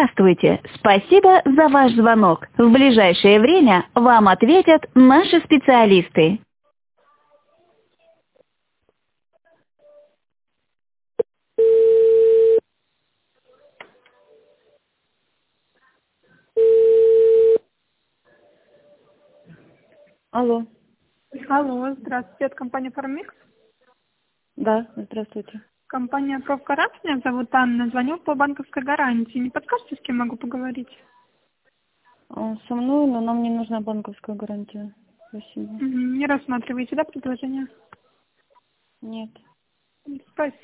Здравствуйте! Спасибо за ваш звонок. В ближайшее время вам ответят наши специалисты. Алло. Алло, здравствуйте, это компания Фармикс. Да, здравствуйте. Компания Профгарант, меня зовут Анна, звоню по банковской гарантии. Не подскажете, с кем могу поговорить? Со мной, но нам не нужна банковская гарантия. Спасибо. Не рассматриваете, да, предложение? Нет. Спасибо.